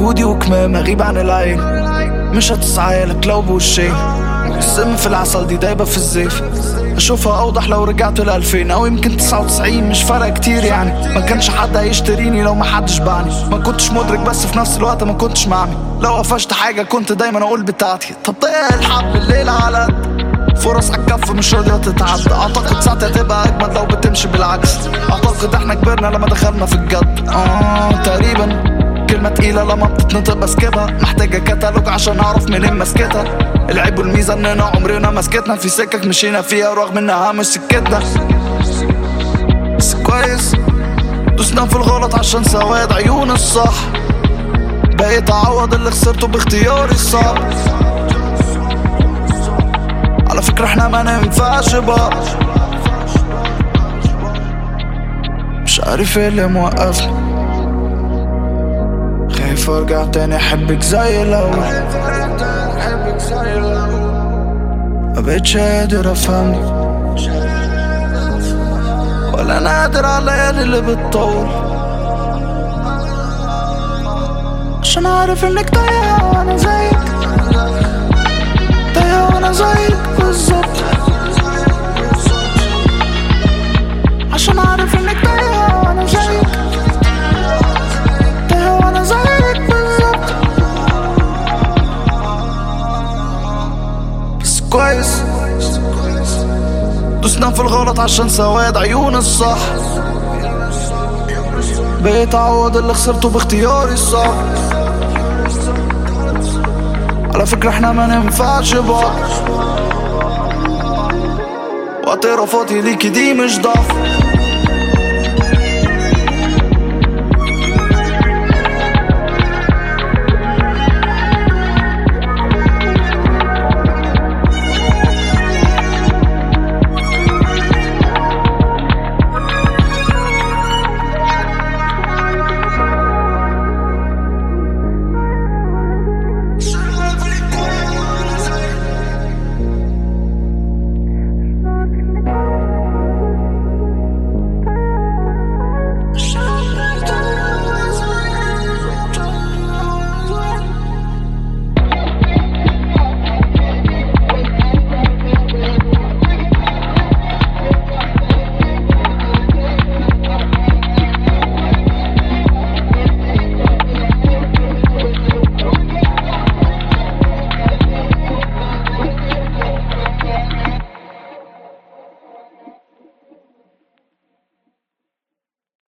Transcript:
ودي وكمام اغيب عن العين، مش هتسعالك لو بوشين. السم في العسل دي دايبة في الزيف، اشوفها اوضح لو رجعت ل2000 او يمكن 99. مش فارقة كتير يعني، ما كانش حد هيشتريني لو ما حدش باعني. ما كنتش مدرك بس في نفس الوقت ما كنتش معمي. لو قفشت حاجة كنت دايما اقول بتاعتي. طب ضيق الحب الليلة على قد فرص عالكف مش راضية تتعدى. اعتقد ساعتها تبقى اجمد لو بتمشي بالعكس. اعتقد احنا كبرنا لما دخلنا في الجد. تقريبا كلمة تقيلة لما بتتنطق بسكبها، محتاجة كتالوج عشان اعرف منين مسكتها. العيب والميزة اننا عمرنا مسكتنا في سكك مشينا فيها رغم انها مش سكتنا. بس كويس دوسنا في الغلط عشان سواد عيون الصح. بقيت اعوض اللي خسرته باختياري الصعب. على فكرة احنا ما ننفعش بعض. مش عارف ايه اللي موقفني، خايف ارجع تاني احبك زي الاول. مبقتش قادر افهمك ولا انا قادر على الليالي اللي بتطول، عشان عارف انك تايهة وانا زيك، تايهة وانا زيك بالظبط. عشان عارف انك تايهة وانا زيك، تايهة وانا زيك بالظبط. بس كويس دوسنا في الغلط عشان سواد عيون الصح. بقيت اعوض اللي خسرته باختياري الصح. على فكرة احنا ما ننفعش بعض، واعترافاتي ليكي دي مش ضعف.